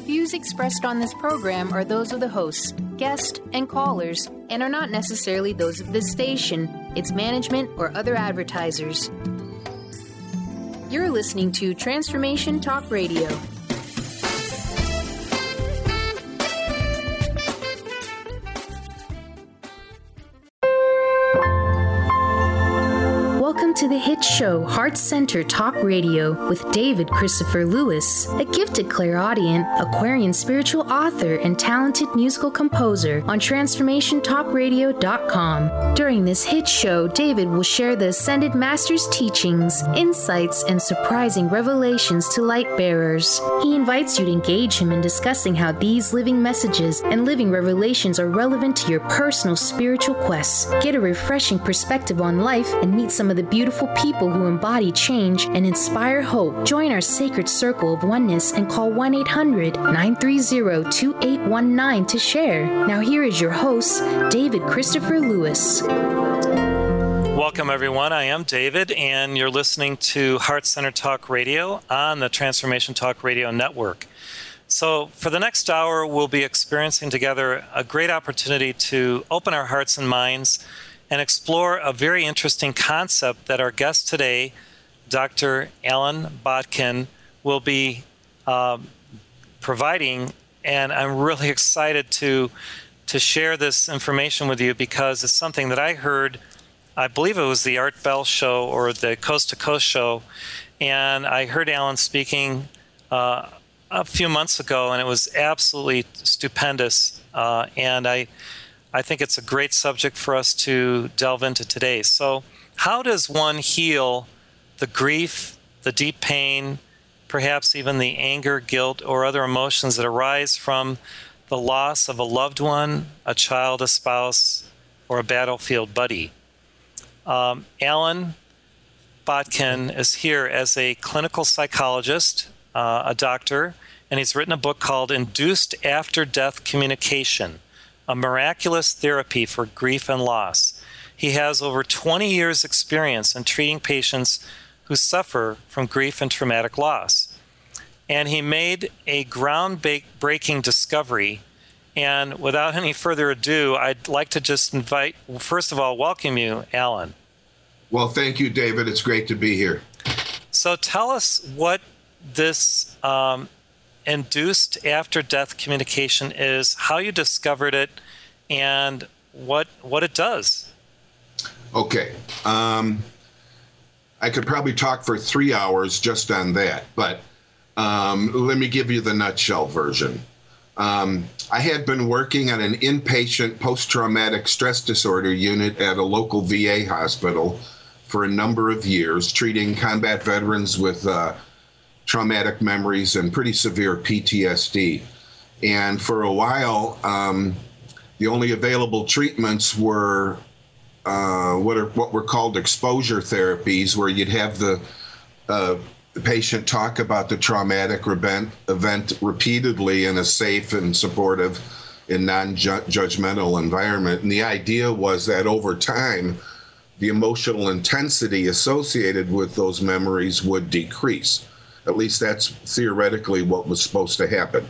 Views expressed on this program are those of the hosts, guests, and callers, and are not necessarily those of this station, its management, or other advertisers. You're listening to Transformation Talk Radio. Welcome to the hit show Heart Center Talk Radio with David Christopher Lewis, a gifted clairaudient, Aquarian spiritual author, and talented musical composer on TransformationTalkRadio.com. During this hit show, David will share the Ascended Master's teachings, insights, and surprising revelations to light bearers. He invites you to engage him in discussing how these living messages and living revelations are relevant to your personal spiritual quests. Get a refreshing perspective on life and meet some of the beautiful people who embody change and inspire hope. Join our sacred circle of oneness and call 1-800-930-2819 to share. Now here is your host, David Christopher Lewis. Welcome, everyone. I am David, and you're listening to Heart Center Talk Radio on the Transformation Talk Radio Network. So for the next hour, we'll be experiencing together a great opportunity to open our hearts and minds and explore a very interesting concept that our guest today, Dr. Alan Botkin, will be providing. And I'm really excited to share this information with you because it's something that I heard, I believe it was the Art Bell show or the Coast to Coast show, and I heard Alan speaking a few months ago, and it was absolutely stupendous. And I think it's a great subject for us to delve into today. So how does one heal the grief, the deep pain, perhaps even the anger, guilt, or other emotions that arise from the loss of a loved one, a child, a spouse, or a battlefield buddy? Alan Botkin is here as a clinical psychologist, a doctor, and he's written a book called Induced After-Death Communication, a miraculous therapy for grief and loss. He has over 20 years' experience in treating patients who suffer from grief and traumatic loss. And he made a groundbreaking discovery. And without any further ado, I'd like to just first of all, welcome you, Alan. Well, thank you, David. It's great to be here. So tell us what this induced after-death communication is, how you discovered it, and what it does. Okay. I could probably talk for 3 hours just on that, but let me give you the nutshell version. I had been working on an inpatient post-traumatic stress disorder unit at a local VA hospital for a number of years, treating combat veterans with traumatic memories and pretty severe PTSD. And for a while, the only available treatments were what were called exposure therapies, where you'd have the patient talk about the traumatic event repeatedly in a safe and supportive and non-judgmental environment. And the idea was that over time, the emotional intensity associated with those memories would decrease. At least that's theoretically what was supposed to happen.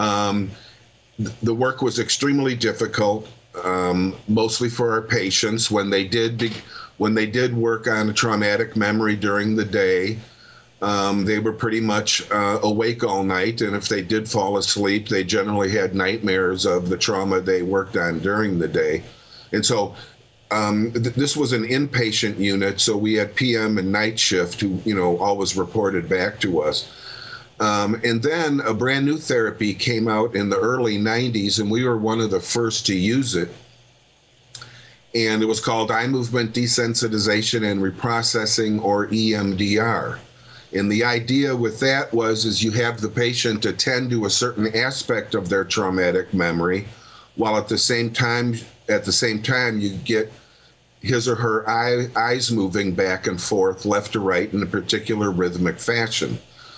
The work was extremely difficult, mostly for our patients. When they did work on a traumatic memory during the day, they were pretty much awake all night. And if they did fall asleep, they generally had nightmares of the trauma they worked on during the day. And so this was an inpatient unit, so we had PM and night shift who, always reported back to us. And then a brand new therapy came out in the early 90s, and we were one of the first to use it. And it was called eye movement desensitization and reprocessing, or EMDR. And the idea with that is you have the patient attend to a certain aspect of their traumatic memory, while at the same time you get his or her eyes moving back and forth, left to right, in a particular rhythmic fashion.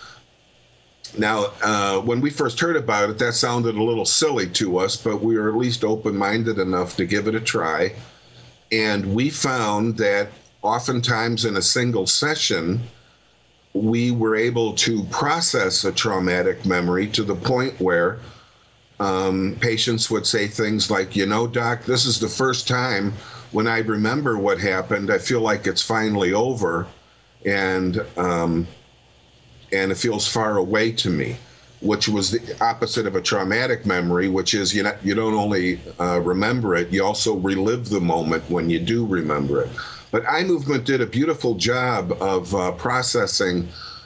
Now, when we first heard about it, that sounded a little silly to us, but we were at least open-minded enough to give it a try. And we found that oftentimes in a single session, we were able to process a traumatic memory to the point where patients would say things like, you know, doc, this is the first time when I remember what happened, I feel like it's finally over, and it feels far away to me, which was the opposite of a traumatic memory, which is you don't only remember it, you also relive the moment when you do remember it. But eye movement did a beautiful job of processing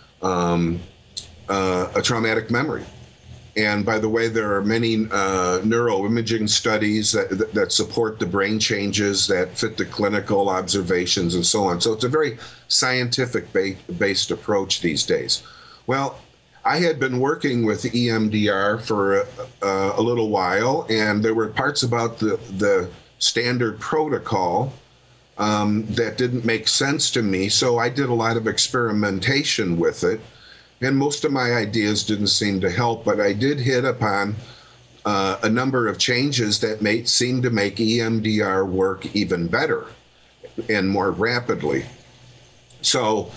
a traumatic memory. And by the way, there are many neuroimaging studies that support the brain changes that fit the clinical observations and so on. So it's a very scientific-based approach these days. Well, I had been working with EMDR for a little while, and there were parts about the standard protocol that didn't make sense to me. So I did a lot of experimentation with it. And most of my ideas didn't seem to help, but I did hit upon a number of changes that seem to make EMDR work even better and more rapidly. So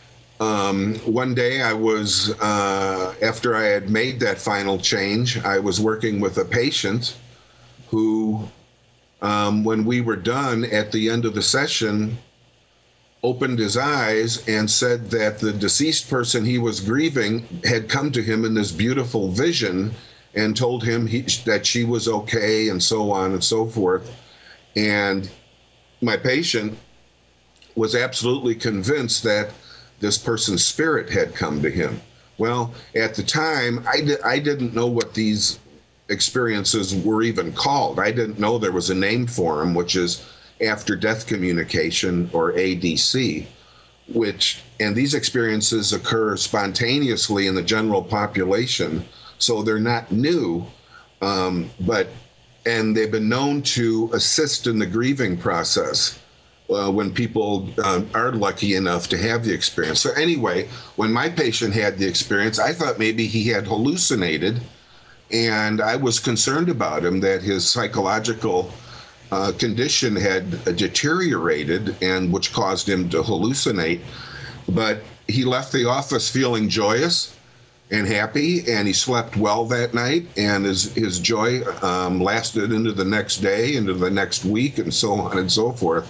one day I was, after I had made that final change, I was working with a patient who, when we were done at the end of the session, opened his eyes and said that the deceased person he was grieving had come to him in this beautiful vision and told him that she was okay and so on and so forth. And my patient was absolutely convinced that this person's spirit had come to him. Well, at the time, I didn't know what these experiences were even called. I didn't know there was a name for them, which is after death communication, or ADC, and these experiences occur spontaneously in the general population, so they're not new, and they've been known to assist in the grieving process when people are lucky enough to have the experience. So anyway, when my patient had the experience, I thought maybe he had hallucinated, and I was concerned about him, that his psychological condition had deteriorated, and which caused him to hallucinate. But he left the office feeling joyous and happy, and he slept well that night, and his joy lasted into the next day, into the next week, and so on and so forth.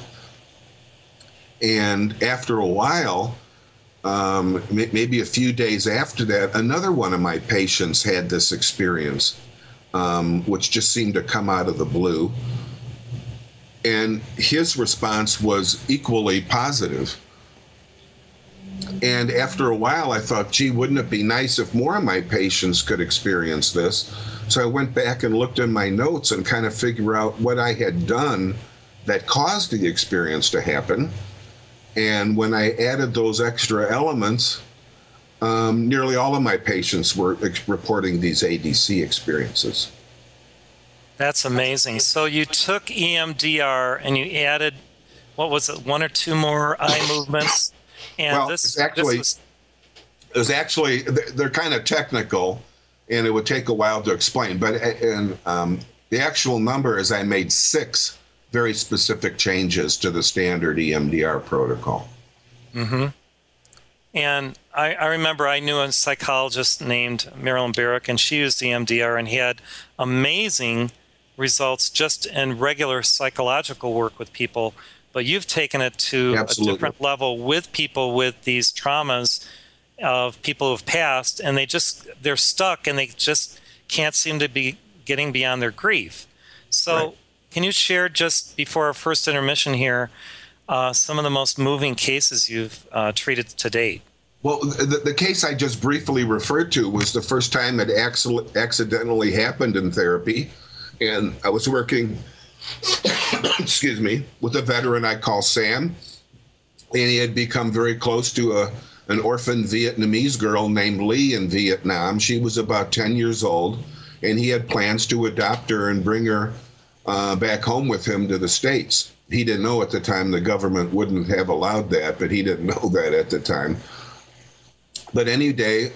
And after a while, maybe a few days after that, another one of my patients had this experience, which just seemed to come out of the blue. And his response was equally positive. And after a while, I thought, gee, wouldn't it be nice if more of my patients could experience this? So I went back and looked in my notes and kind of figure out what I had done that caused the experience to happen. And when I added those extra elements, nearly all of my patients were reporting these ADC experiences. That's amazing. So you took EMDR and you added, what was it, one or two more eye movements? And well, it was actually, they're kind of technical, and it would take a while to explain. But the actual number is I made 6 very specific changes to the standard EMDR protocol. Mm-hmm. And I remember I knew a psychologist named Marilyn Barrick, and she used EMDR, and he had amazing results just in regular psychological work with people. But you've taken it to Absolutely. a different level with people with these traumas of people who've passed, and they're stuck, and they just can't seem to be getting beyond their grief. So right. Can you share, just before our first intermission here, some of the most moving cases you've treated to date? Well, the case I just briefly referred to was the first time it accidentally happened in therapy. And I was working, excuse me, with a veteran I call Sam. And he had become very close to an orphan Vietnamese girl named Lee in Vietnam. She was about 10 years old, and he had plans to adopt her and bring her back home with him to the States. He didn't know at the time the government wouldn't have allowed that, but he didn't know that at the time. But anyway,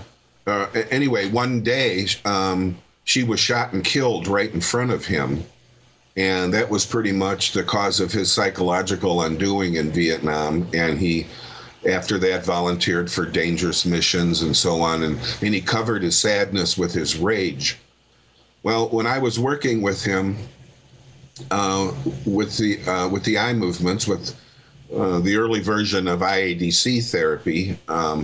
one day, she was shot and killed right in front of him. And that was pretty much the cause of his psychological undoing in Vietnam. And he after that volunteered for dangerous missions and so on, and he covered his sadness with his rage. Well, when I was working with him with the eye movements, with the early version of IADC therapy,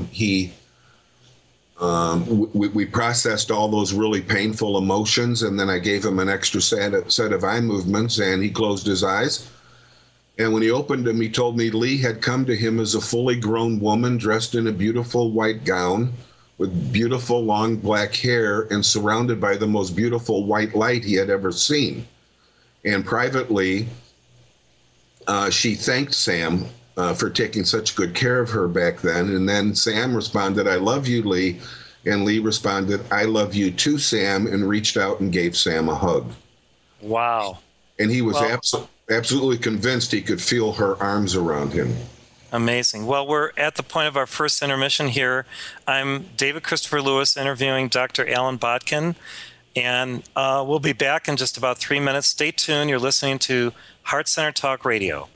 we processed all those really painful emotions, and then I gave him an extra set of eye movements, and he closed his eyes. And when he opened them, he told me Lee had come to him as a fully grown woman dressed in a beautiful white gown with beautiful long black hair and surrounded by the most beautiful white light he had ever seen. And privately, she thanked Sam for taking such good care of her back then. And then Sam responded, "I love you, Lee." And Lee responded, "I love you too, Sam," and reached out and gave Sam a hug. Wow. And he was absolutely convinced he could feel her arms around him. Amazing. Well, we're at the point of our first intermission here. I'm David Christopher Lewis interviewing Dr. Alan Botkin, and we'll be back in just about 3 minutes. Stay tuned. You're listening to Heart Center Talk Radio.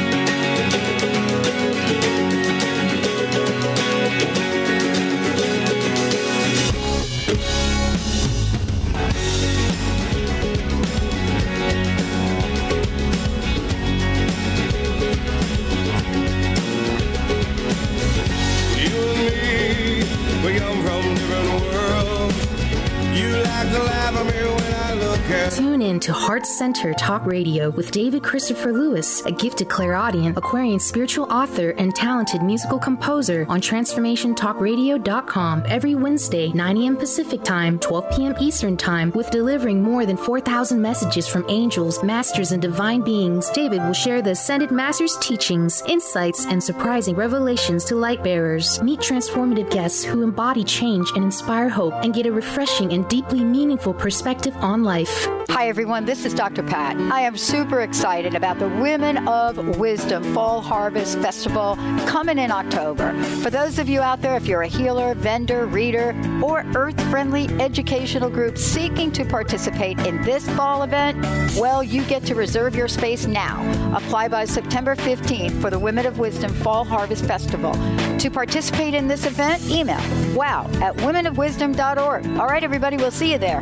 Tune in to Heart Center Talk Radio with David Christopher Lewis, a gifted clairaudient, Aquarian spiritual author, and talented musical composer on TransformationTalkRadio.com every Wednesday, 9 a.m. Pacific Time, 12 p.m. Eastern Time, with delivering more than 4,000 messages from angels, masters, and divine beings. David will share the Ascended Masters' teachings, insights, and surprising revelations to light bearers. Meet transformative guests who embody change and inspire hope and get a refreshing and deeply meaningful perspective on life. Hi, everyone. This is Dr. Pat. I am super excited about the Women of Wisdom Fall Harvest Festival coming in October. For those of you out there, if you're a healer, vendor, reader, or earth-friendly educational group seeking to participate in this fall event, well, you get to reserve your space now. Apply by September 15th for the Women of Wisdom Fall Harvest Festival. To participate in this event, email wow@womenofwisdom.org. All right, everybody, we'll see you there.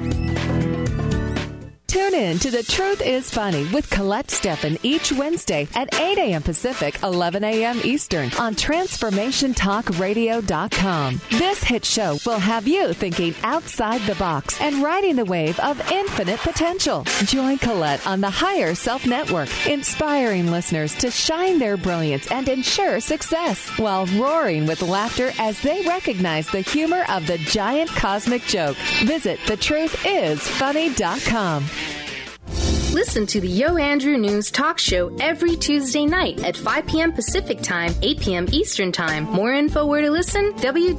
Tune in to The Truth is Funny with Colette Steffen each Wednesday at 8 a.m. Pacific, 11 a.m. Eastern on TransformationTalkRadio.com. This hit show will have you thinking outside the box and riding the wave of infinite potential. Join Colette on the Higher Self Network, inspiring listeners to shine their brilliance and ensure success while roaring with laughter as they recognize the humor of the giant cosmic joke. Visit thetruthисfunny.com. Listen to the Yo Andrew News Talk Show every Tuesday night at 5 p.m. Pacific Time, 8 p.m. Eastern Time. More info where to listen?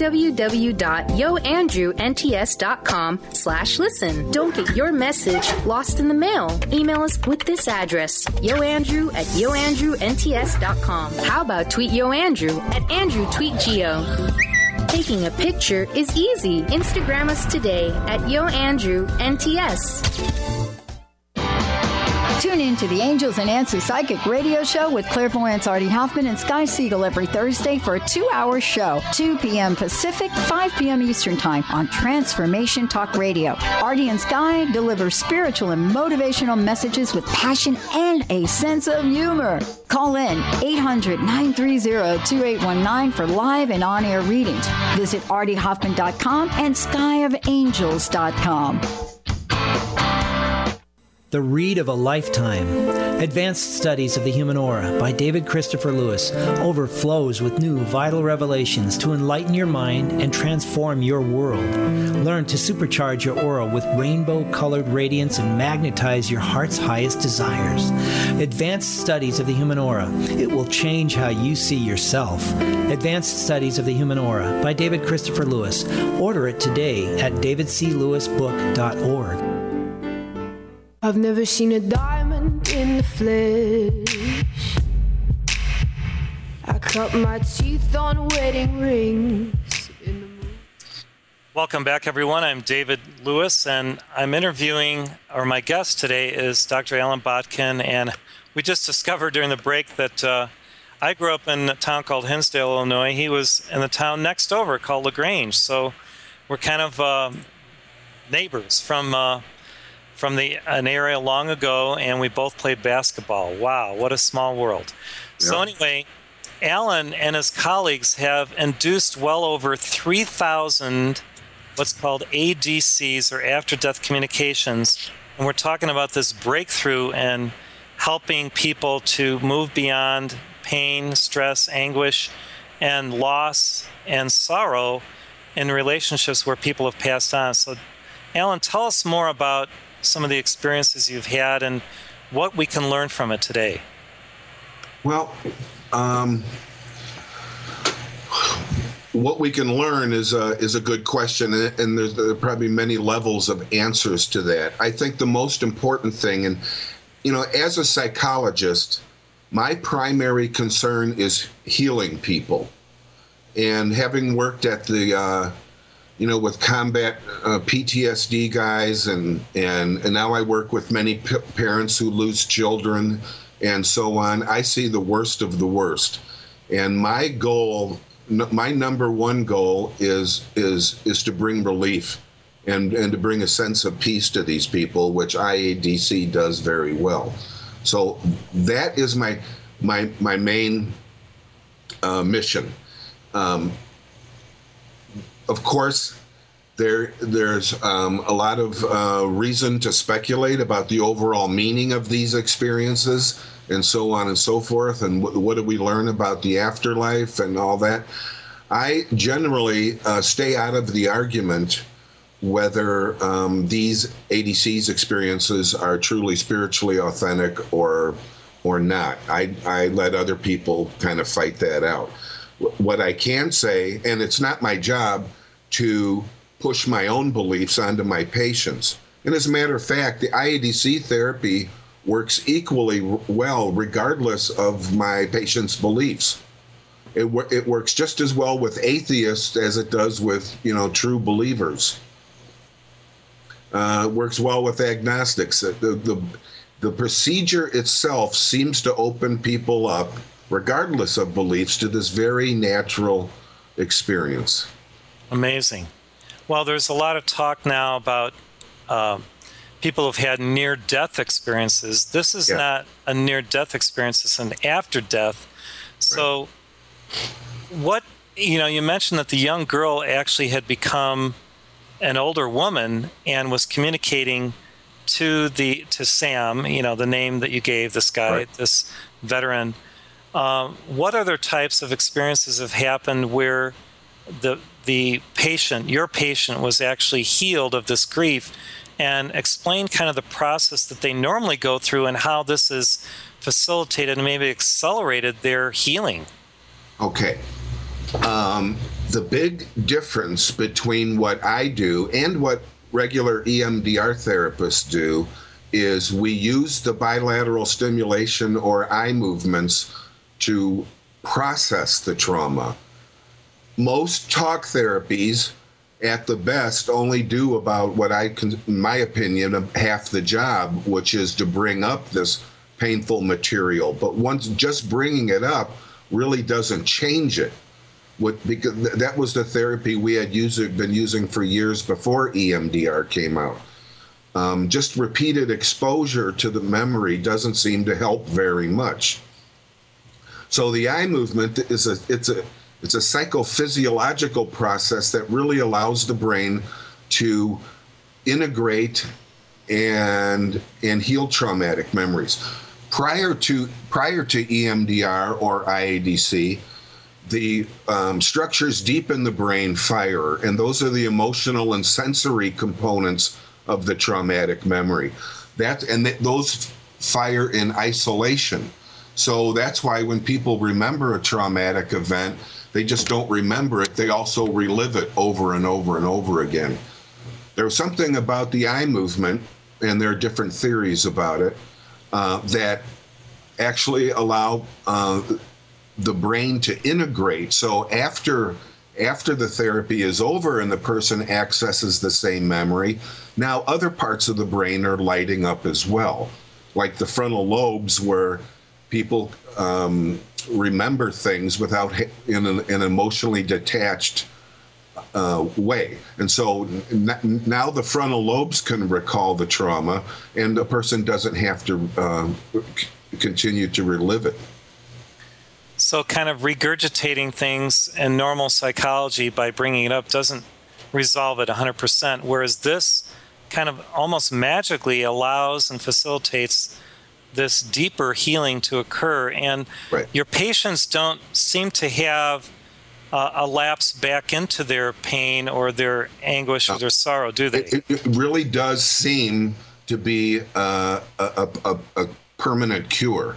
www.yoandrewnts.com/listen. Don't get your message lost in the mail. Email us with this address, yoandrew@yoandrewnts.com. How about tweet Yo Andrew at AndrewTweetGeo? Taking a picture is easy. Instagram us today at YoAndrewNTS. Tune in to the Angels and Answers Psychic Radio Show with clairvoyants Artie Hoffman and Sky Siegel every Thursday for a 2-hour show, 2 p.m. Pacific, 5 p.m. Eastern Time on Transformation Talk Radio. Artie and Sky deliver spiritual and motivational messages with passion and a sense of humor. Call in 800-930-2819 for live and on-air readings. Visit artiehoffman.com and skyofangels.com. The Read of a Lifetime. Advanced Studies of the Human Aura by David Christopher Lewis overflows with new vital revelations to enlighten your mind and transform your world. Learn to supercharge your aura with rainbow-colored radiance and magnetize your heart's highest desires. Advanced Studies of the Human Aura. It will change how you see yourself. Advanced Studies of the Human Aura by David Christopher Lewis. Order it today at davidclewisbook.org. I've never seen a diamond in the flesh. I cut my teeth on wedding rings. Welcome back, everyone. I'm David Lewis, and I'm interviewing, or my guest today is Dr. Alan Botkin, and we just discovered during the break that I grew up in a town called Hinsdale, Illinois. He was in the town next over called LaGrange. So we're kind of neighbors from an area long ago, and we both played basketball. Wow, what a small world. Yeah. So anyway, Alan and his colleagues have induced well over 3,000 what's called ADCs, or after-death communications. And we're talking about this breakthrough and helping people to move beyond pain, stress, anguish, and loss and sorrow in relationships where people have passed on. So, Alan, tell us more about some of the experiences you've had and what we can learn from it today. Well, what we can learn is a good question, and there are probably many levels of answers to that. I think the most important thing, and as a psychologist, my primary concern is healing people. And having worked at the with combat PTSD guys, and now I work with many parents who lose children and so on, I see the worst of the worst. And my goal, my number one goal is to bring relief and to bring a sense of peace to these people, which IADC does very well. So that is my main mission. Of course, there's a lot of reason to speculate about the overall meaning of these experiences and so on and so forth, and what do we learn about the afterlife and all that. I generally stay out of the argument whether these ADC's experiences are truly spiritually authentic or not. I let other people kind of fight that out. What I can say, and it's not my job to push my own beliefs onto my patients. And as a matter of fact, the IADC therapy works equally well regardless of my patient's beliefs. It works just as well with atheists as it does with true believers. It works well with agnostics. The procedure itself seems to open people up, regardless of beliefs, to this very natural experience. Amazing. Well, there's a lot of talk now about people who've had near-death experiences. This is not a near-death experience, it's an after-death. So what, you mentioned that the young girl actually had become an older woman and was communicating to Sam, the name that you gave this guy, this veteran. What other types of experiences have happened where the patient, your patient, was actually healed of this grief? And explain kind of the process that they normally go through and how this has facilitated and maybe accelerated their healing. Okay. The big difference between what I do and what regular EMDR therapists do is we use the bilateral stimulation or eye movements to process the trauma. Most talk therapies, at the best, only do about what in my opinion, half the job, which is to bring up this painful material. But once just bringing it up really doesn't change it. Because that was the therapy we had been using for years before EMDR came out. Just repeated exposure to the memory doesn't seem to help very much. So the eye movement is it's a psychophysiological process that really allows the brain to integrate and heal traumatic memories. Prior to EMDR or IADC, the structures deep in the brain fire, and those are the emotional and sensory components of the traumatic memory. Those fire in isolation. So that's why when people remember a traumatic event, they just don't remember it. They also relive it over and over and over again. There's something about the eye movement, and there are different theories about it, that actually allow the brain to integrate. So after the therapy is over and the person accesses the same memory, now other parts of the brain are lighting up as well, like the frontal lobes where people remember things without in an emotionally detached way. And so now the frontal lobes can recall the trauma, and the person doesn't have to continue to relive it. So kind of regurgitating things in normal psychology by bringing it up doesn't resolve it 100%, whereas this kind of almost magically allows and facilitates this deeper healing to occur. And your patients don't seem to have a lapse back into their pain or their anguish or their sorrow, do they? It really does seem to be a permanent cure.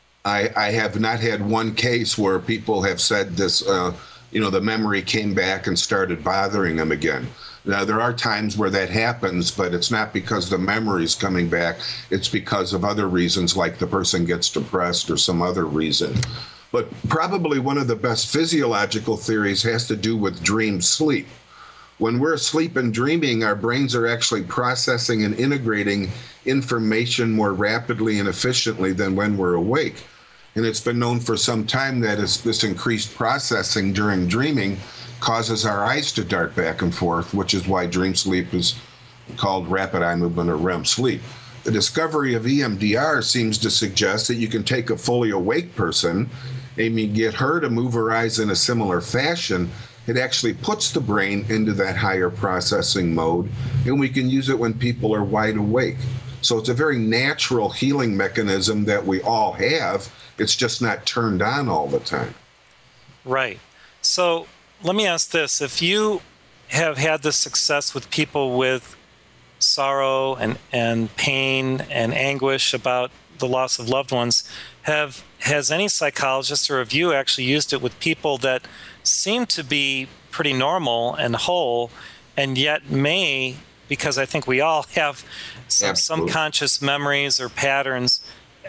I have not had one case where people have said this, the memory came back and started bothering them again. Now, there are times where that happens, but it's not because the memory is coming back. It's because of other reasons, like the person gets depressed or some other reason. But probably one of the best physiological theories has to do with dream sleep. When we're asleep and dreaming, our brains are actually processing and integrating information more rapidly and efficiently than when we're awake. And it's been known for some time that this increased processing during dreaming causes our eyes to dart back and forth, which is why dream sleep is called rapid eye movement or REM sleep. The discovery of EMDR seems to suggest that you can take a fully awake person and you get her to move her eyes in a similar fashion. It actually puts the brain into that higher processing mode, and we can use it when people are wide awake. So it's a very natural healing mechanism that we all have. It's just not turned on all the time. Right. So let me ask this. If you have had this success with people with sorrow and pain and anguish about the loss of loved ones, has any psychologist or have you actually used it with people that seem to be pretty normal and whole, and yet may, because I think we all have some conscious memories or patterns,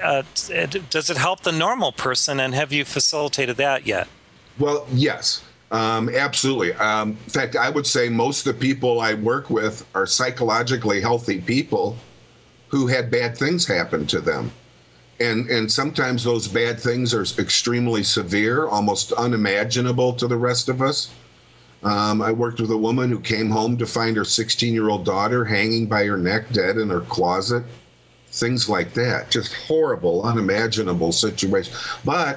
does it help the normal person, and have you facilitated that yet? Well, yes, absolutely. In fact, I would say most of the people I work with are psychologically healthy people who had bad things happen to them. And sometimes those bad things are extremely severe, almost unimaginable to the rest of us. I worked with a woman who came home to find her 16-year-old daughter hanging by her neck, dead in her closet. Things like that. Just horrible, unimaginable situations. But,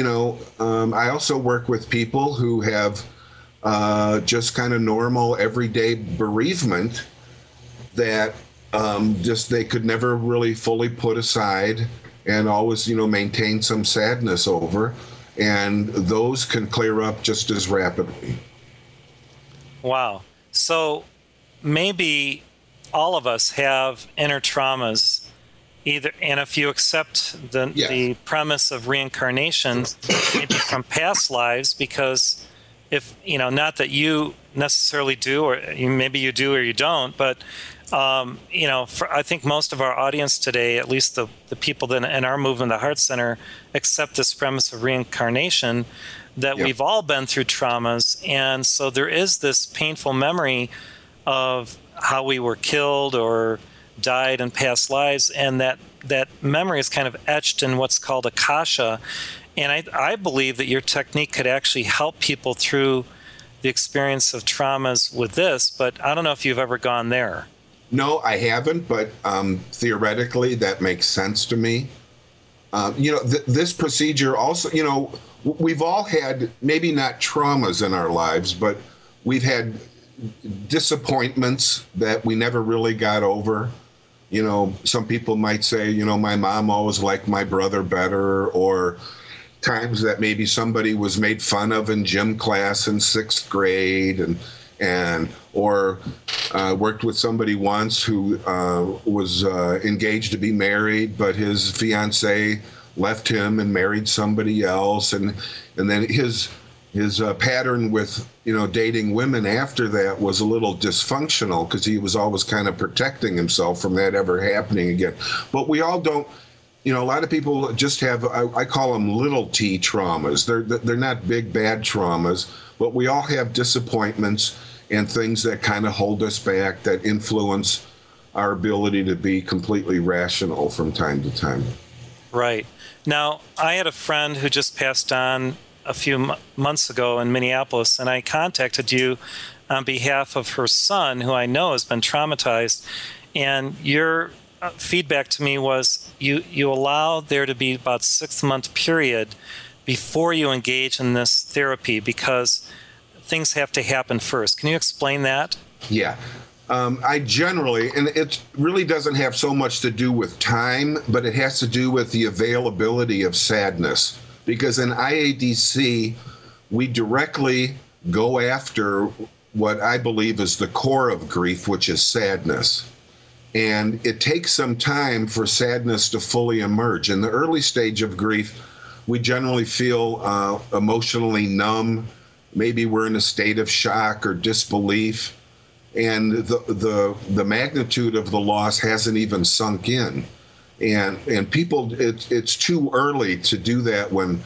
I also work with people who have just kind of normal, everyday bereavement that just they could never really fully put aside and always, maintain some sadness over. And those can clear up just as rapidly. Wow. So maybe all of us have inner traumas, and if you accept the premise of reincarnation, maybe from past lives, because if, not that you necessarily do, or maybe you do or you don't, but I think most of our audience today, at least the people that in our movement, the Heart Center, accept this premise of reincarnation, that we've all been through traumas. And so there is this painful memory of how we were killed or died in past lives. And that memory is kind of etched in what's called akasha. And I believe that your technique could actually help people through the experience of traumas with this, but I don't know if you've ever gone there. No, I haven't, but theoretically that makes sense to me. This procedure also, we've all had maybe not traumas in our lives, but we've had disappointments that we never really got over. Some people might say, my mom always liked my brother better, or times that maybe somebody was made fun of in gym class in 6th grade, or worked with somebody once who was engaged to be married, but his fiancée left him and married somebody else, and then his pattern with dating women after that was a little dysfunctional because he was always kind of protecting himself from that ever happening again. But we all don't. A lot of people just have, I call them little t traumas. They're not big, bad traumas, but we all have disappointments and things that kind of hold us back, that influence our ability to be completely rational from time to time. Right. Now, I had a friend who just passed on a few months ago in Minneapolis, and I contacted you on behalf of her son, who I know has been traumatized. And your feedback to me was you allow there to be about 6-month period before you engage in this therapy because things have to happen first. Can you explain that? Yeah. I generally, and it really doesn't have so much to do with time, but it has to do with the availability of sadness. Because in IADC, we directly go after what I believe is the core of grief, which is sadness. And it takes some time for sadness to fully emerge. In the early stage of grief, we generally feel emotionally numb. Maybe we're in a state of shock or disbelief. And the magnitude of the loss hasn't even sunk in, and people, it's too early to do that when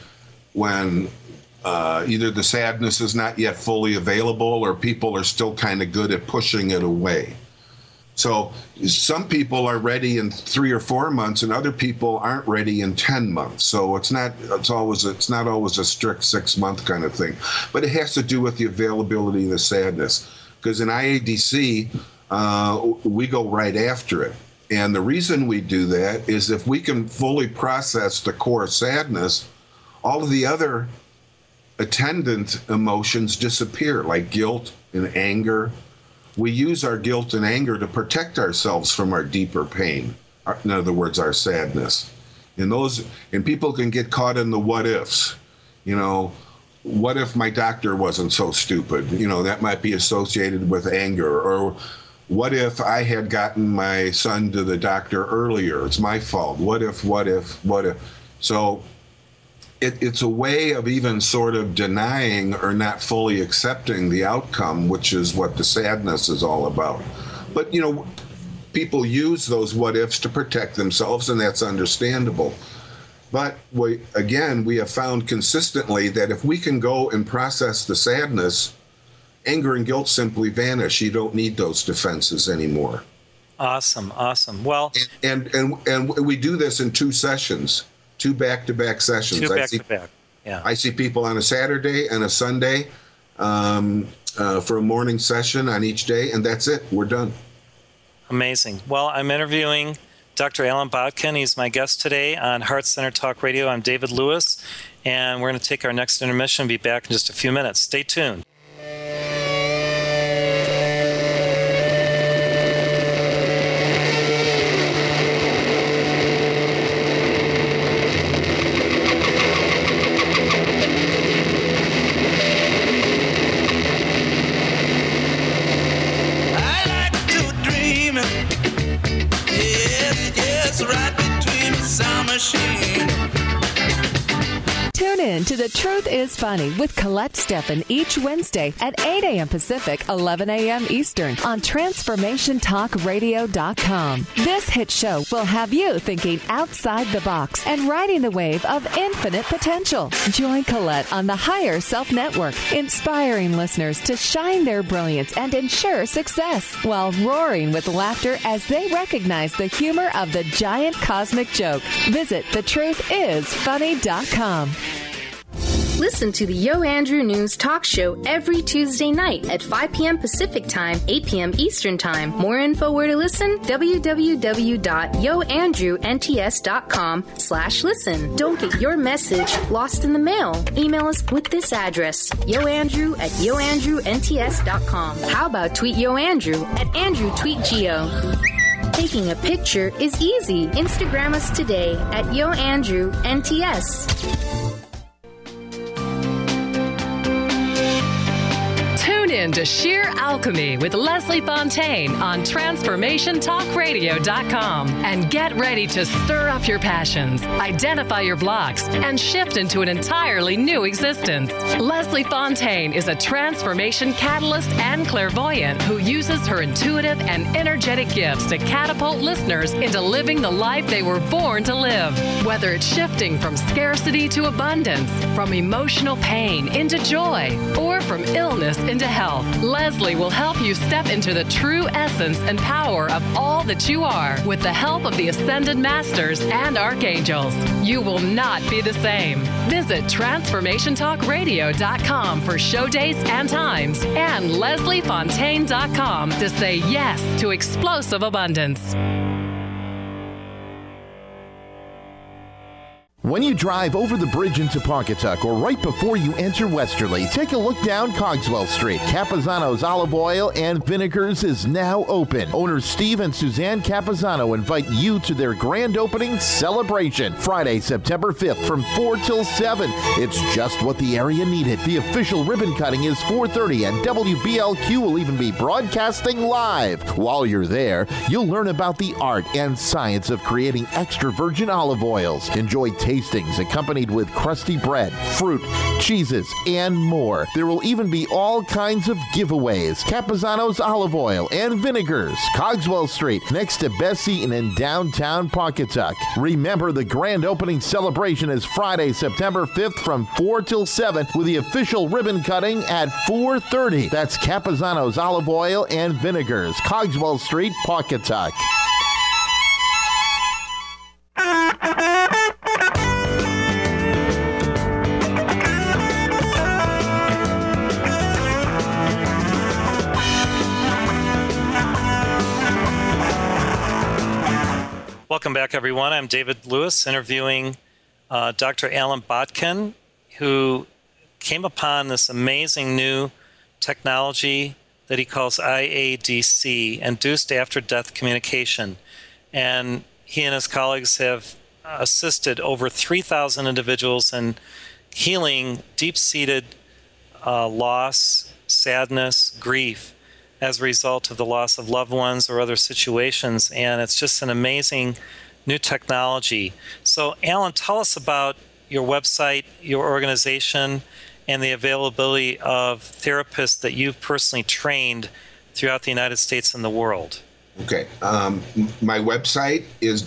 either the sadness is not yet fully available or people are still kind of good at pushing it away. So some people are ready in 3 or 4 months, and other people aren't ready in 10 months. So it's not always a strict 6-month kind of thing, but it has to do with the availability of the sadness. Because in IADC, we go right after it. And the reason we do that is if we can fully process the core sadness, all of the other attendant emotions disappear, like guilt and anger. We use our guilt and anger to protect ourselves from our deeper pain. In other words, our sadness. And people can get caught in the what ifs, what if my doctor wasn't so stupid? That might be associated with anger. Or what if I had gotten my son to the doctor earlier? It's my fault. What if? So it's a way of even sort of denying or not fully accepting the outcome, which is what the sadness is all about. But, people use those what ifs to protect themselves, and that's understandable. But we have found consistently that if we can go and process the sadness, anger and guilt simply vanish. You don't need those defenses anymore. Awesome. Well, and we do this in 2 sessions, 2 back-to-back sessions. 2 back-to-back. Yeah. I see people on a Saturday and a Sunday for a morning session on each day, and that's it. We're done. Amazing. Well, I'm interviewing Dr. Alan Botkin. He's my guest today on Heart Center Talk Radio. I'm David Lewis, and we're going to take our next intermission and be back in just a few minutes. Stay tuned. Tune in to The Truth is Funny with Colette Steffen each Wednesday at 8 a.m. Pacific, 11 a.m. Eastern on TransformationTalkRadio.com. This hit show will have you thinking outside the box and riding the wave of infinite potential. Join Colette on the Higher Self Network, inspiring listeners to shine their brilliance and ensure success while roaring with laughter as they recognize the humor of the giant cosmic joke. Visit thetruthisfunny.com. Listen to the Yo Andrew News Talk Show every Tuesday night at 5 p.m. Pacific Time, 8 p.m. Eastern Time. More info where to listen? www.yoandrewnts.com/listen. Don't get your message lost in the mail. Email us with this address, yoandrew@yoandrewnts.com. How about tweet Yo Andrew at AndrewTweetGeo? Taking a picture is easy. Instagram us today at YoAndrewNTS. Tune in to Sheer Alchemy with Leslie Fontaine on TransformationTalkRadio.com and get ready to stir up your passions, identify your blocks, and shift into an entirely new existence. Leslie Fontaine is a transformation catalyst and clairvoyant who uses her intuitive and energetic gifts to catapult listeners into living the life they were born to live. Whether it's shifting from scarcity to abundance, from emotional pain into joy, or from illness into health, Leslie will will help you step into the true essence and power of all that you are with the help of the Ascended Masters and Archangels. You will not be the same. Visit TransformationTalkRadio.com for show dates and times and LeslieFontaine.com to say yes to explosive abundance. When you drive over the bridge into Pawcatuck or right before you enter Westerly, take a look down Cogswell Street. Capizano's Olive Oil and Vinegars is now open. Owners Steve and Suzanne Capizano invite you to their grand opening celebration, Friday, September 5th from 4 till 7. It's just what the area needed. The official ribbon cutting is 4:30 and WBLQ will even be broadcasting live. While you're there, you'll learn about the art and science of creating extra virgin olive oils. Enjoy tastings accompanied with crusty bread, fruit, cheeses, and more. There will even be all kinds of giveaways. Capizano's Olive Oil and Vinegars, Cogswell Street, next to Best Eaton in downtown Pawcatuck. Remember, the grand opening celebration is Friday, September 5th from 4 till 7 with the official ribbon cutting at 4:30. That's Capizano's Olive Oil and Vinegars, Cogswell Street, Pawcatuck. Welcome back, everyone. I'm David Lewis, interviewing Dr. Alan Botkin, who came upon this amazing new technology that he calls IADC, Induced After-Death Communication. And he and his colleagues have assisted over 3,000 individuals in healing deep-seated loss, sadness, grief, as a result of the loss of loved ones or other situations. And it's just an amazing new technology. So, Alan, tell us about your website, your organization, and the availability of therapists that you've personally trained throughout the United States and the world. Okay. My website is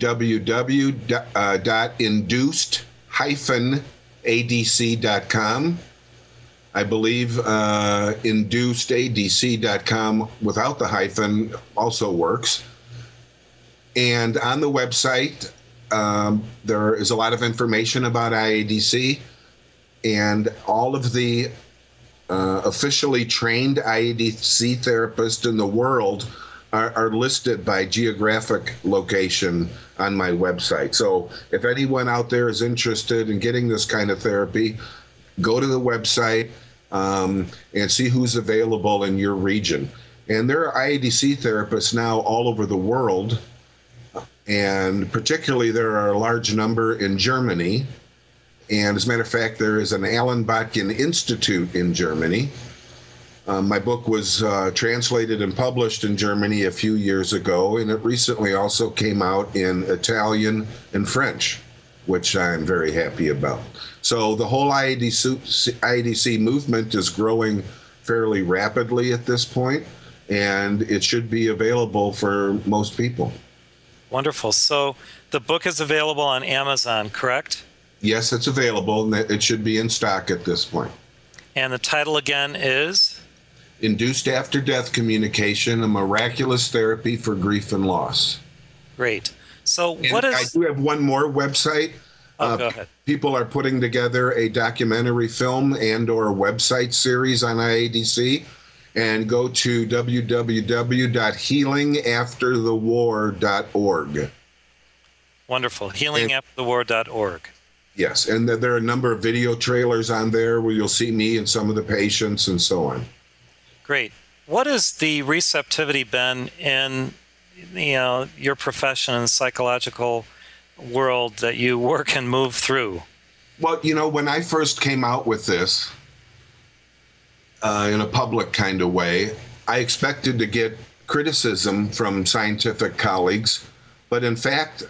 www.induced-adc.com. I believe inducedadc.com without the hyphen also works. And on the website, there is a lot of information about IADC, and all of the officially trained IADC therapists in the world are listed by geographic location on my website. So if anyone out there is interested in getting this kind of therapy, go to the website and see who's available in your region. And there are IADC therapists now all over the world, and particularly there are a large number in Germany. And as a matter of fact, there is an Alan Botkin Institute in Germany. My book was translated and published in Germany a few years ago, and it recently also came out in Italian and French, which I'm very happy about. So the whole IADC movement is growing fairly rapidly at this point, and it should be available for most people. Wonderful. So the book is available on Amazon, correct? Yes, it's available, and it should be in stock at this point. And the title again is? Induced After-Death Communication, a Miraculous Therapy for Grief and Loss. Great. So what is... I do have one more website. Go ahead. People are putting together a documentary film and or website series on IADC, and go to www.healingafterthewar.org. Wonderful. Healingafterthewar.org. Yes, and there are a number of video trailers on there where you'll see me and some of the patients and so on. Great. What has the receptivity been in your profession and psychological world that you work and move through? Well, when I first came out with this in a public kind of way, I expected to get criticism from scientific colleagues, but in fact,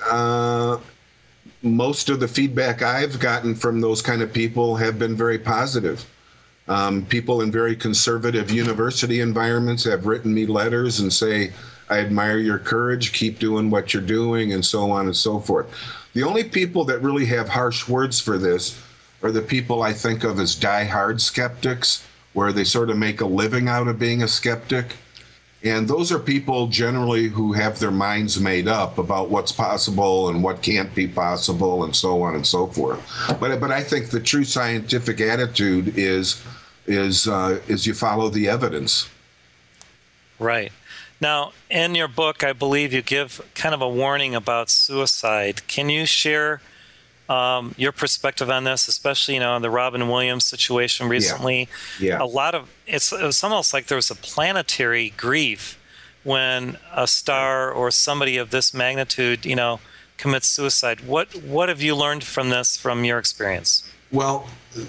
most of the feedback I've gotten from those kind of people have been very positive. People in very conservative university environments have written me letters and say, I admire your courage, keep doing what you're doing, and so on and so forth. The only people that really have harsh words for this are the people I think of as die-hard skeptics where they sort of make a living out of being a skeptic. And those are people generally who have their minds made up about what's possible and what can't be possible and so on and so forth. But I think the true scientific attitude is you follow the evidence. Right. Now, in your book, I believe you give kind of a warning about suicide. Can you share your perspective on this, especially, in the Robin Williams situation recently? Yeah. It's almost like there was a planetary grief when a star or somebody of this magnitude, commits suicide. What have you learned from this, from your experience? Well,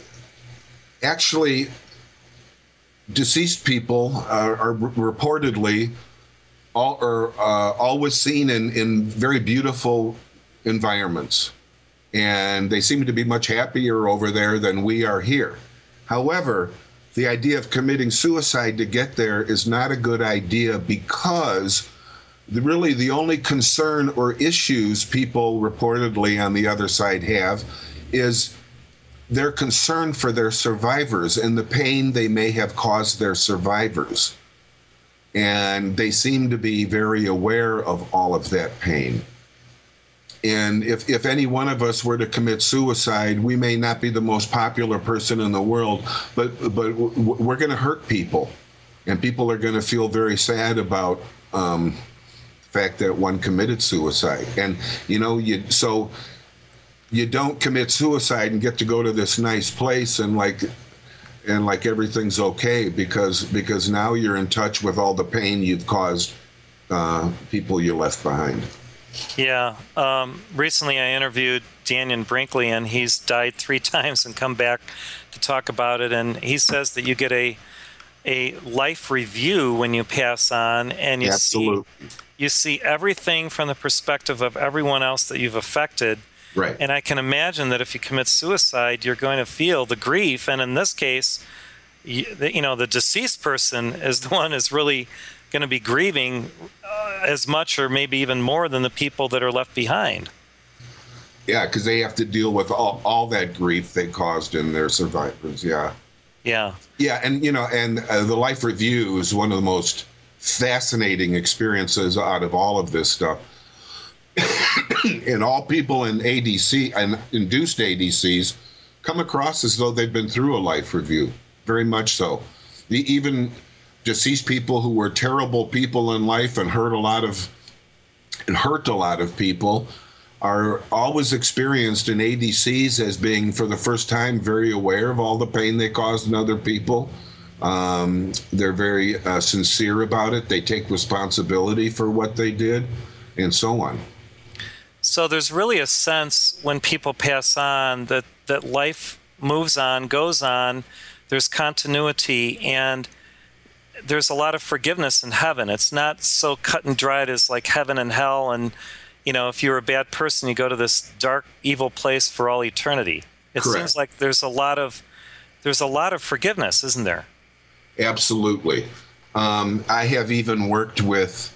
actually, deceased people are reportedly always seen in very beautiful environments. And they seem to be much happier over there than we are here. However, the idea of committing suicide to get there is not a good idea, because really the only concern or issues people reportedly on the other side have is their concern for their survivors and the pain they may have caused their survivors. And they seem to be very aware of all of that pain. And if any one of us were to commit suicide, we may not be the most popular person in the world, but we're going to hurt people. And people are going to feel very sad about the fact that one committed suicide. And, so you don't commit suicide and get to go to this nice place and like everything's okay, because now you're in touch with all the pain you've caused people you left behind. Yeah. Recently I interviewed Dannion Brinkley, and he's died 3 times and come back to talk about it. And he says that you get a life review when you pass on, and you see everything from the perspective of everyone else that you've affected. Right. And I can imagine that if you commit suicide, you're going to feel the grief. And in this case, the deceased person is the one who's really going to be grieving as much or maybe even more than the people that are left behind. Yeah, because they have to deal with all that grief they caused in their survivors. Yeah. Yeah. Yeah, and the life review is one of the most fascinating experiences out of all of this stuff. And all people in ADC and induced ADCs come across as though they've been through a life review, very much so. Even deceased people who were terrible people in life and hurt a lot of people are always experienced in ADCs as being, for the first time, very aware of all the pain they caused in other people. They're very sincere about it. They take responsibility for what they did, and so on. So there's really a sense when people pass on that life moves on, goes on, there's continuity, and there's a lot of forgiveness in heaven. It's not so cut and dried as like heaven and hell, and if you're a bad person, you go to this dark, evil place for all eternity. It Correct. Seems like there's a lot of forgiveness, isn't there? Absolutely. I have even worked with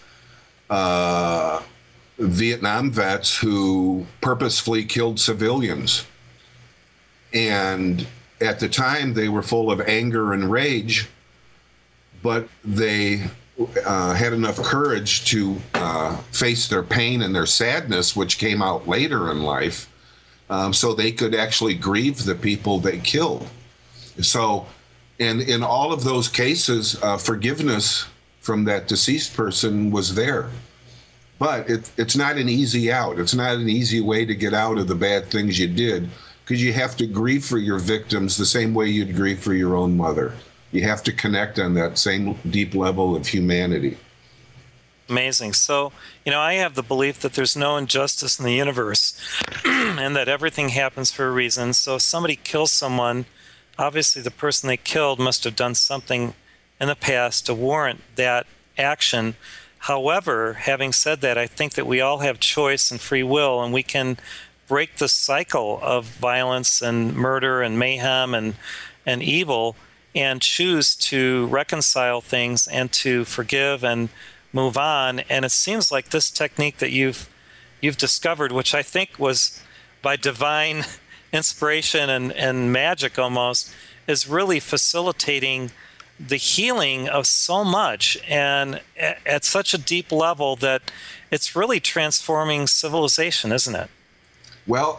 Vietnam vets who purposefully killed civilians. And at the time, they were full of anger and rage, but they had enough courage to face their pain and their sadness, which came out later in life, so they could actually grieve the people they killed. So, and in all of those cases, forgiveness from that deceased person was there. But it's not an easy out. It's not an easy way to get out of the bad things you did, because you have to grieve for your victims the same way you'd grieve for your own mother. You have to connect on that same deep level of humanity. Amazing. So, I have the belief that there's no injustice in the universe and that everything happens for a reason. So if somebody kills someone, obviously the person they killed must have done something in the past to warrant that action. However, having said that, I think that we all have choice and free will, and we can break the cycle of violence and murder and mayhem and evil, and choose to reconcile things and to forgive and move on. And it seems like this technique that you've discovered, which I think was by divine inspiration and magic almost, is really facilitating the healing of so much, and at such a deep level that it's really transforming civilization, isn't it? Well,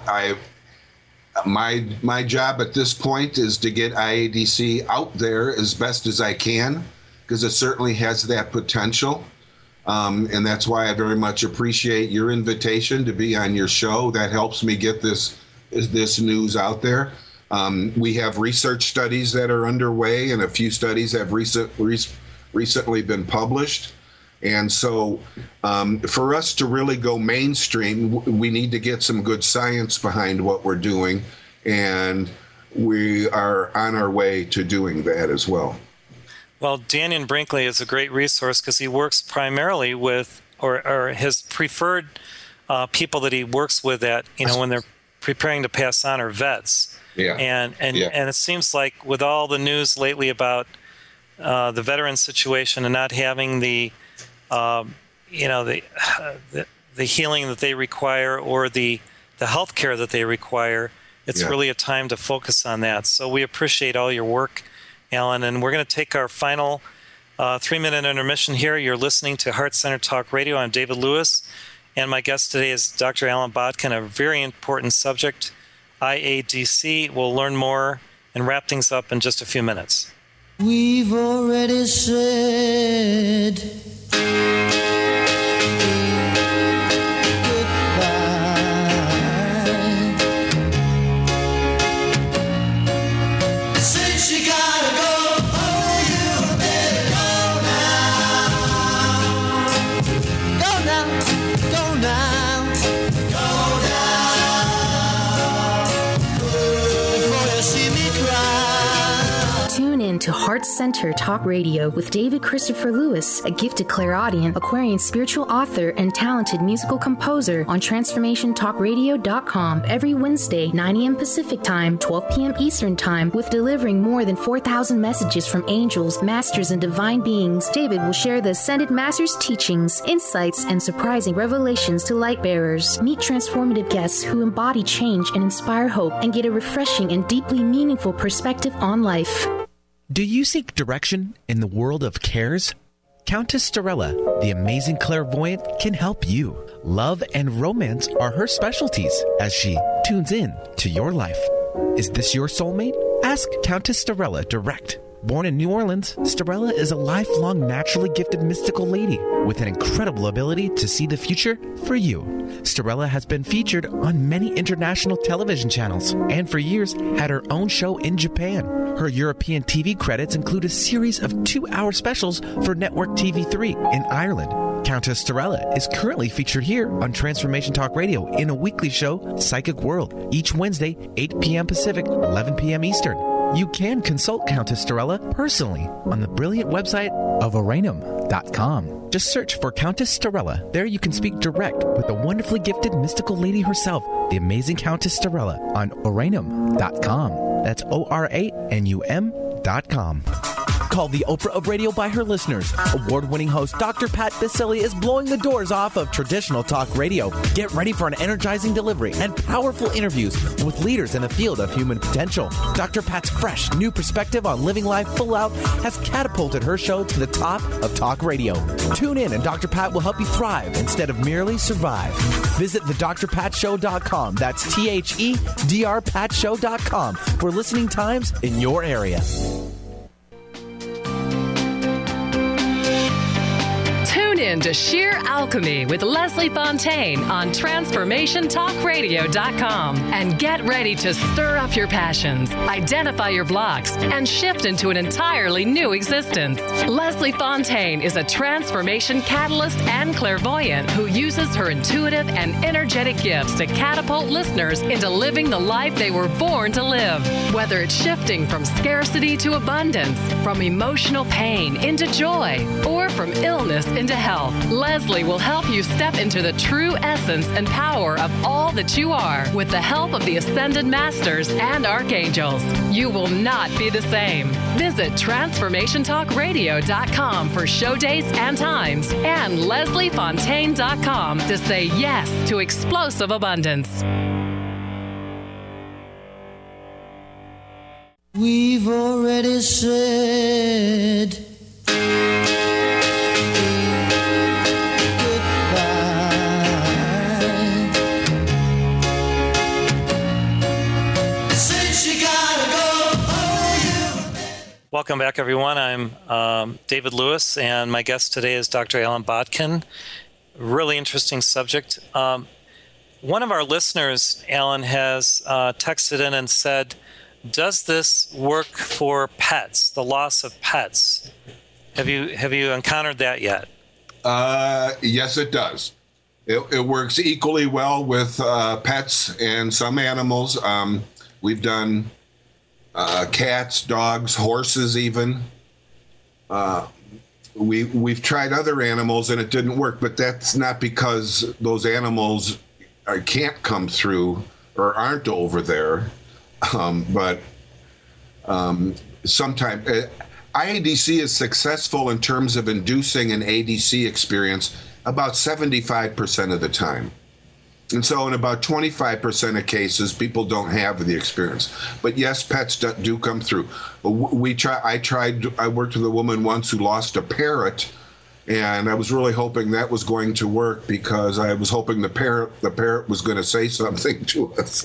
my job at this point is to get IADC out there as best as I can, because it certainly has that potential. And that's why I very much appreciate your invitation to be on your show. That helps me get this news out there. We have research studies that are underway, and a few studies have recently been published. And so for us to really go mainstream, we need to get some good science behind what we're doing. And we are on our way to doing that as well. Well, Dannion Brinkley is a great resource because he works primarily with, or his preferred people that he works with at, when they're preparing to pass on are vets. Yeah. And it seems like with all the news lately about the veteran situation and not having the healing that they require or the health care that they require, it's really a time to focus on that. So we appreciate all your work, Alan, and we're going to take our final 3-minute intermission here. You're listening to Heart Center Talk Radio. I'm David Lewis, and my guest today is Dr. Alan Botkin, a very important subject, IADC. We'll learn more and wrap things up in just a few minutes. We've already said to Heart Center Talk Radio with David Christopher Lewis, a gifted clairaudient, Aquarian spiritual author, and talented musical composer on TransformationTalkRadio.com every Wednesday, 9 a.m. Pacific Time, 12 p.m. Eastern Time, with delivering more than 4,000 messages from angels, masters, and divine beings. David will share the Ascended Masters' teachings, insights, and surprising revelations to light bearers. Meet transformative guests who embody change and inspire hope and get a refreshing and deeply meaningful perspective on life. Do you seek direction in the world of cares? Countess Storella, the amazing clairvoyant, can help you. Love and romance are her specialties as she tunes in to your life. Is this your soulmate? Ask Countess Storella direct. Born in New Orleans, Storella is a lifelong naturally gifted mystical lady with an incredible ability to see the future for you. Storella has been featured on many international television channels and for years had her own show in Japan. Her European TV credits include a series of 2-hour specials for Network TV3 in Ireland. Countess Storella is currently featured here on Transformation Talk Radio in a weekly show, Psychic World, each Wednesday, 8 p.m. Pacific, 11 p.m. Eastern. You can consult Countess Storella personally on the brilliant website of Oranum.com. Just search for Countess Storella. There you can speak direct with the wonderfully gifted mystical lady herself, the amazing Countess Storella, on Oranum.com. That's ORANUM.com. Called the Oprah of radio by her listeners, award-winning host Dr. Pat Baccili is blowing the doors off of traditional talk radio. Get ready for an energizing delivery and powerful interviews with leaders in the field of human potential. Dr. Pat's fresh, new perspective on living life full out has catapulted her show to the top of talk radio. Tune in and Dr. Pat will help you thrive instead of merely survive. Visit thedrpatshow.com. That's THEDRPatShow.com for listening times in your area. Tune in to Sheer Alchemy with Leslie Fontaine on TransformationTalkRadio.com and get ready to stir up your passions, identify your blocks, and shift into an entirely new existence. Leslie Fontaine is a transformation catalyst and clairvoyant who uses her intuitive and energetic gifts to catapult listeners into living the life they were born to live. Whether it's shifting from scarcity to abundance, from emotional pain into joy, or from illness into health, Leslie will help you step into the true essence and power of all that you are with the help of the Ascended Masters and Archangels. You will not be the same. Visit TransformationTalkRadio.com for show dates and times and LeslieFontaine.com to say yes to explosive abundance. We've already said Welcome back, everyone. I'm David Lewis, and my guest today is Dr. Alan Botkin. Really interesting subject. One of our listeners, Alan, has texted in and said, does this work for pets, the loss of pets? Have you encountered that yet? Yes, it does. It works equally well with pets and some animals. We've done cats, dogs, horses even. We've tried other animals and it didn't work, but that's not because those animals can't come through or aren't over there. But sometimes IADC is successful in terms of inducing an ADC experience about 75% of the time. And so in about 25% of cases, people don't have the experience. But yes, pets do come through. I worked with a woman once who lost a parrot, and I was really hoping that was going to work because I was hoping the parrot was going to say something to us.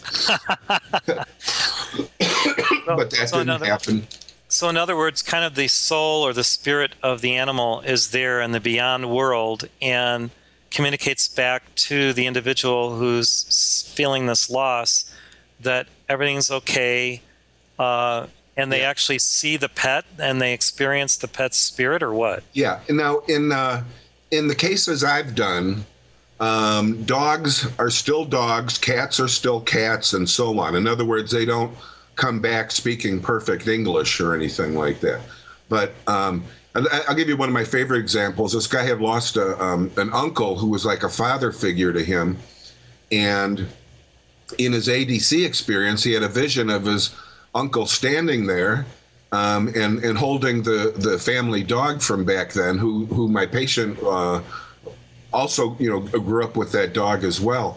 But that didn't happen. So in other words, kind of the soul or the spirit of the animal is there in the beyond world and communicates back to the individual who's feeling this loss that everything's okay, and they actually see the pet and they experience the pet's spirit, or what? Yeah. Now, in the cases I've done, dogs are still dogs, cats are still cats, and so on. In other words, they don't come back speaking perfect English or anything like that. But I'll give you one of my favorite examples. This guy had lost an uncle who was like a father figure to him. And in his ADC experience, he had a vision of his uncle standing there and holding the family dog from back then, who my patient also, grew up with that dog as well.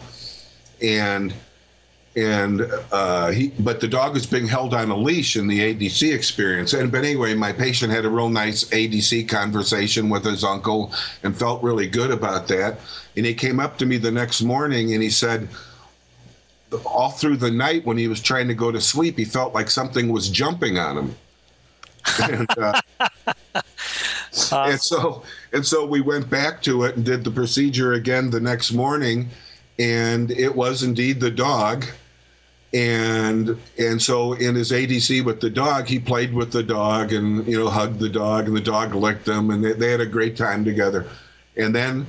But the dog is being held on a leash in the ADC experience. But anyway, my patient had a real nice ADC conversation with his uncle and felt really good about that. And he came up to me the next morning and he said, all through the night when he was trying to go to sleep, he felt like something was jumping on him. And so we went back to it and did the procedure again the next morning, and it was indeed the dog. And so in his ADC with the dog, he played with the dog and, hugged the dog, and the dog licked him, and they had a great time together. And then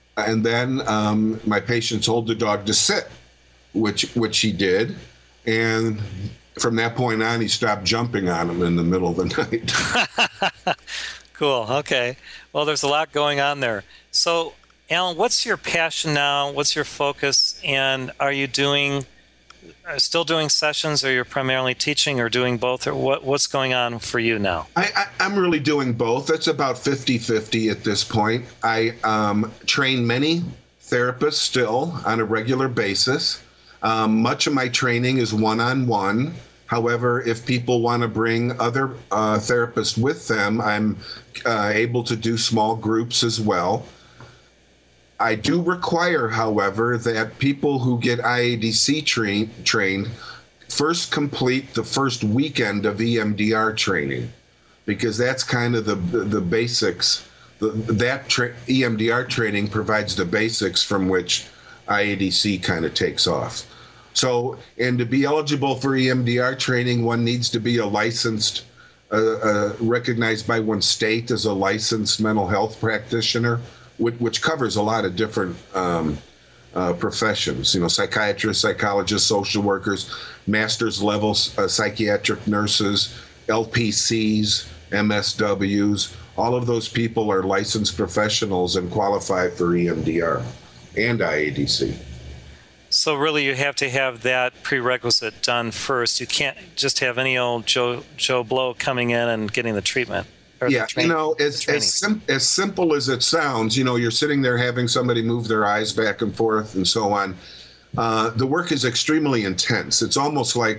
my patient told the dog to sit, which he did. And from that point on, he stopped jumping on him in the middle of the night. Cool. Okay. Well, there's a lot going on there. So, Alan, what's your passion now? What's your focus? And are you still doing sessions, or you're primarily teaching, or doing both, or what's going on for you now? I'm really doing both. It's about 50-50 at this point. I train many therapists still on a regular basis. Much of my training is one-on-one. However, if people want to bring other therapists with them, I'm able to do small groups as well. I do require, however, that people who get IADC trained first complete the first weekend of EMDR training, because that's kind of the basics. EMDR training provides the basics from which IADC kind of takes off. So, and to be eligible for EMDR training, one needs to be a licensed, recognized by one state as a licensed mental health practitioner, which covers a lot of different professions, psychiatrists, psychologists, social workers, master's level psychiatric nurses, LPCs, MSWs. All of those people are licensed professionals and qualify for EMDR and IADC. So really you have to have that prerequisite done first. You can't just have any old Joe Blow coming in and getting the treatment. Yeah, as simple as it sounds, you're sitting there having somebody move their eyes back and forth and so on. The work is extremely intense. It's almost like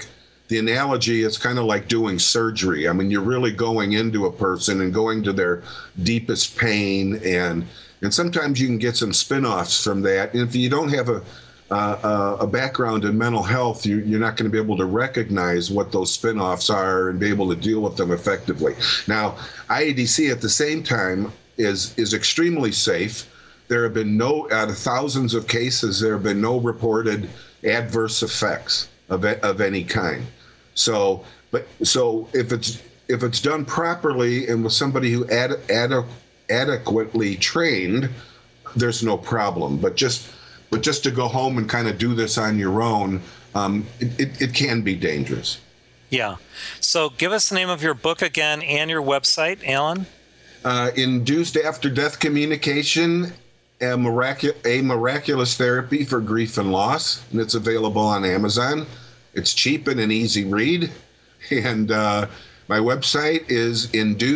the analogy is kind of like doing surgery. I mean, you're really going into a person and going to their deepest pain, and sometimes you can get some spin-offs from that. And if you don't have a background in mental health, you're not going to be able to recognize what those spin-offs are and be able to deal with them effectively. Now, IADC at the same time is extremely safe. There have been out of thousands of cases, there have been no reported adverse effects of any kind. So if it's done properly and with somebody who adequately trained, there's no problem. But just to go home and kind of do this on your own, it can be dangerous. Yeah. So give us the name of your book again and your website, Alan. Induced After Death Communication, a miraculous therapy for grief and loss, and it's available on Amazon. It's cheap and an easy read. And my website is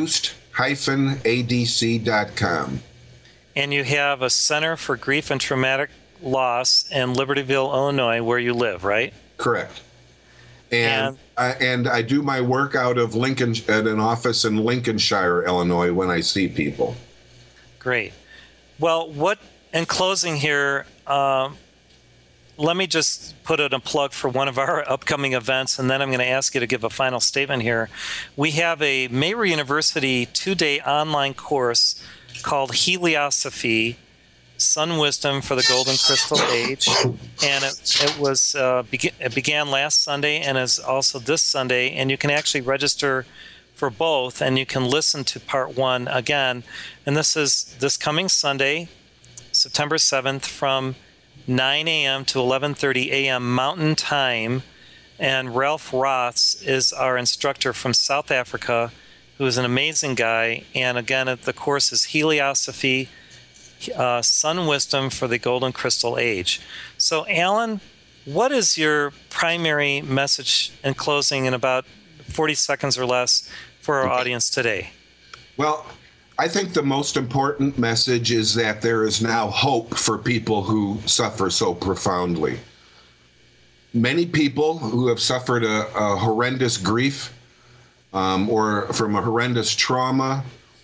induced-adc.com. And you have a Center for Grief and Traumatic Loss in Libertyville, Illinois, where you live, right? Correct. And I do my work out of Lincoln at an office in Lincolnshire, Illinois, when I see people. Great. Well, in closing here, let me just put in a plug for one of our upcoming events, and then I'm going to ask you to give a final statement here. We have a Mayra University 2-day online course called Heliosophy, Sun Wisdom for the Golden Crystal Age, and it began last Sunday and is also this Sunday, and you can actually register for both, and you can listen to part 1 again. And this is this coming Sunday, September 7th, from 9 a.m. to 11:30 a.m. Mountain Time, and Ralph Roths is our instructor from South Africa, who is an amazing guy. And again, the course is Heliosophy, Sun Wisdom for the Golden Crystal Age. So, Alan, what is your primary message in closing in about 40 seconds or less for our audience today? Well, I think the most important message is that there is now hope for people who suffer so profoundly. Many people who have suffered a horrendous grief or from a horrendous trauma,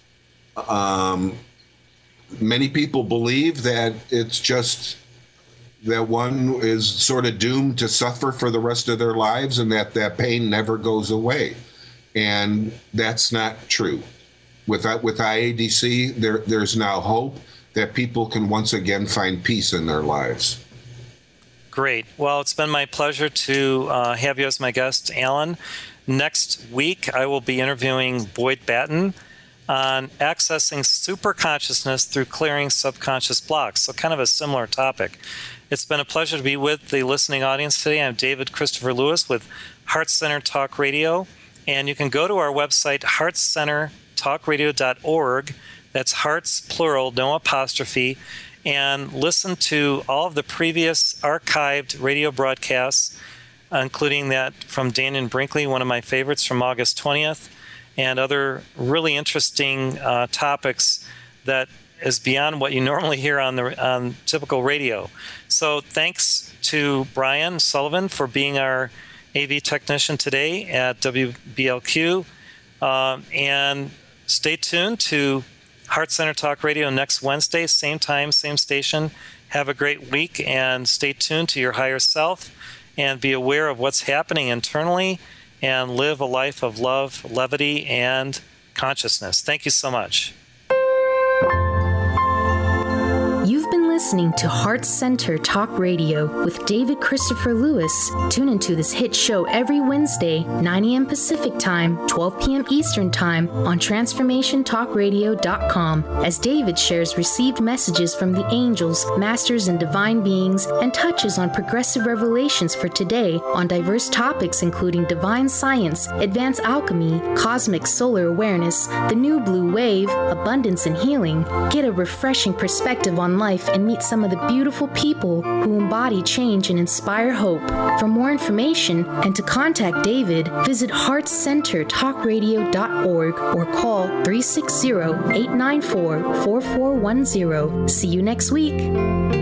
many people believe that it's just that one is sort of doomed to suffer for the rest of their lives and that pain never goes away. And that's not true. With IADC, there's now hope that people can once again find peace in their lives. Great. Well, it's been my pleasure to have you as my guest, Alan. Next week, I will be interviewing Boyd Batten on accessing superconsciousness through clearing subconscious blocks. So kind of a similar topic. It's been a pleasure to be with the listening audience today. I'm David Christopher Lewis with Heart Center Talk Radio. And you can go to our website, heartcentertalkradio.org. That's hearts, plural, no apostrophe. And listen to all of the previous archived radio broadcasts, including that from Daniel Brinkley, one of my favorites from August 20th, and other really interesting topics that is beyond what you normally hear on typical radio. So thanks to Brian Sullivan for being our AV technician today at WBLQ. And stay tuned to Heart Center Talk Radio next Wednesday, same time, same station. Have a great week and stay tuned to your higher self and be aware of what's happening internally and live a life of love, levity, and consciousness. Thank you so much. You've been listening to Heart Center Talk Radio with David Christopher Lewis. Tune into this hit show every Wednesday, 9 a.m. Pacific Time, 12 p.m. Eastern Time on TransformationTalkRadio.com as David shares received messages from the angels, masters, and divine beings and touches on progressive revelations for today on diverse topics including divine science, advanced alchemy, cosmic solar awareness, the new blue wave, abundance and healing. Get a refreshing perspective on life and meet some of the beautiful people who embody change and inspire hope. For more information and to contact David, visit heartcentertalkradio.org or call 360-894-4410. See you next week.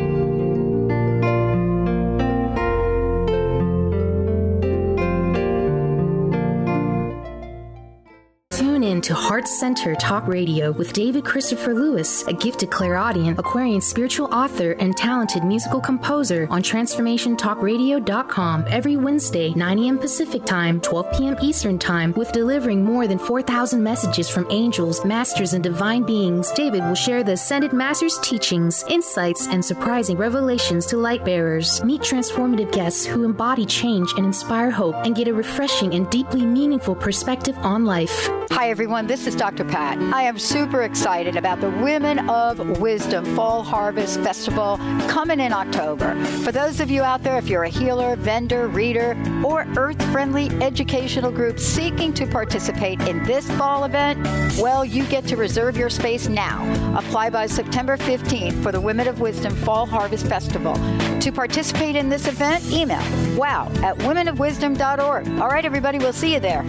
to Heart Center Talk Radio with David Christopher Lewis, a gifted clairaudient, Aquarian spiritual author, and talented musical composer on TransformationTalkRadio.com every Wednesday, 9 a.m. Pacific Time, 12 p.m. Eastern Time, with delivering more than 4,000 messages from angels, masters, and divine beings. David will share the Ascended Masters' teachings, insights, and surprising revelations to light bearers. Meet transformative guests who embody change and inspire hope and get a refreshing and deeply meaningful perspective on life. Hi, everyone. This is Dr. Pat. I am super excited about the Women of Wisdom Fall Harvest Festival coming in October. For those of you out there, if you're a healer, vendor, reader, or earth-friendly educational group seeking to participate in this fall event, well, you get to reserve your space now. Apply by September 15th for the Women of Wisdom Fall Harvest Festival. To participate in this event, email wow@womenofwisdom.org. All right, everybody, we'll see you there.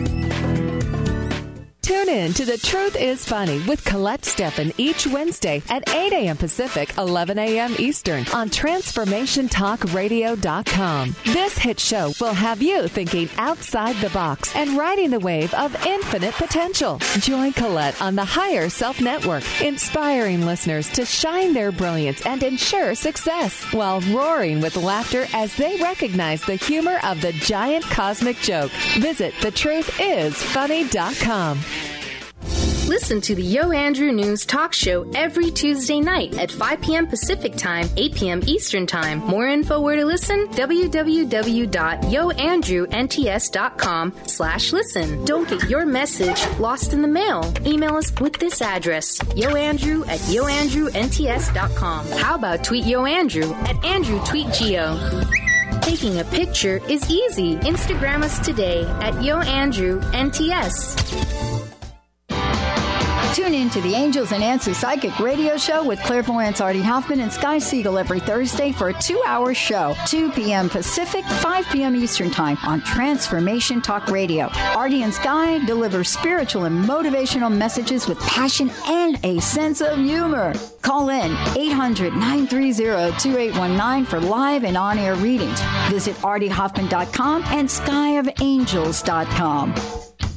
Tune in to The Truth is Funny with Colette Steffen each Wednesday at 8 a.m. Pacific, 11 a.m. Eastern on TransformationTalkRadio.com. This hit show will have you thinking outside the box and riding the wave of infinite potential. Join Colette on the Higher Self Network, inspiring listeners to shine their brilliance and ensure success while roaring with laughter as they recognize the humor of the giant cosmic joke. Visit thetruthisfunny.com. Listen to the Yo Andrew News Talk Show every Tuesday night at 5 p.m. Pacific Time, 8 p.m. Eastern Time. More info where to listen? www.yoandrewnts.com/listen. Don't get your message lost in the mail. Email us with this address, yoandrew@yoandrewnts.com. How about tweet Yo Andrew at AndrewTweetGeo? Taking a picture is easy. Instagram us today at YoAndrewNTS. Tune in to the Angels and Answers Psychic Radio Show with clairvoyants Artie Hoffman and Sky Siegel every Thursday for a 2-hour show, 2 p.m. Pacific, 5 p.m. Eastern Time on Transformation Talk Radio. Artie and Sky deliver spiritual and motivational messages with passion and a sense of humor. Call in 800-930-2819 for live and on-air readings. Visit artiehoffman.com and skyofangels.com.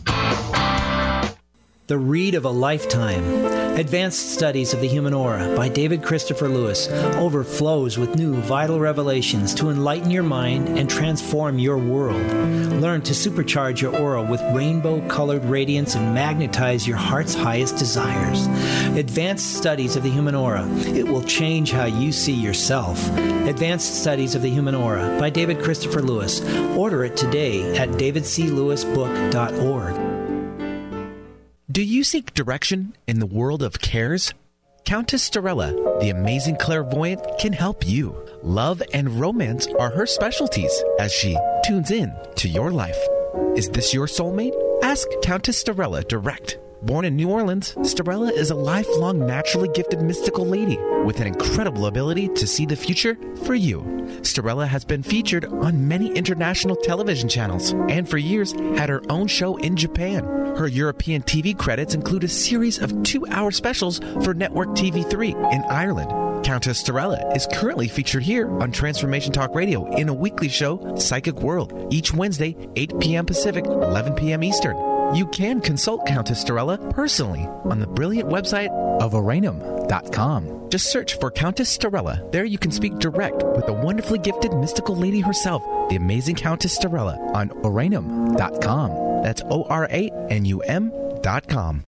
The Read of a Lifetime. Advanced Studies of the Human Aura by David Christopher Lewis overflows with new vital revelations to enlighten your mind and transform your world. Learn to supercharge your aura with rainbow-colored radiance and magnetize your heart's highest desires. Advanced Studies of the Human Aura. It will change how you see yourself. Advanced Studies of the Human Aura by David Christopher Lewis. Order it today at davidclewisbook.org. Do you seek direction in the world of cares? Countess Storella, the amazing clairvoyant, can help you. Love and romance are her specialties as she tunes in to your life. Is this your soulmate? Ask Countess Storella direct. Born in New Orleans, Storella is a lifelong naturally gifted mystical lady with an incredible ability to see the future for you. Storella has been featured on many international television channels and for years had her own show in Japan. Her European TV credits include a series of 2-hour specials for Network TV3 in Ireland. Countess Storella is currently featured here on Transformation Talk Radio in a weekly show, Psychic World, each Wednesday, 8 p.m. Pacific, 11 p.m. Eastern. You can consult Countess Storella personally on the brilliant website of Oranum.com. Just search for Countess Storella. There you can speak direct with the wonderfully gifted mystical lady herself, the amazing Countess Storella, on Oranum.com. That's ORANUM.com.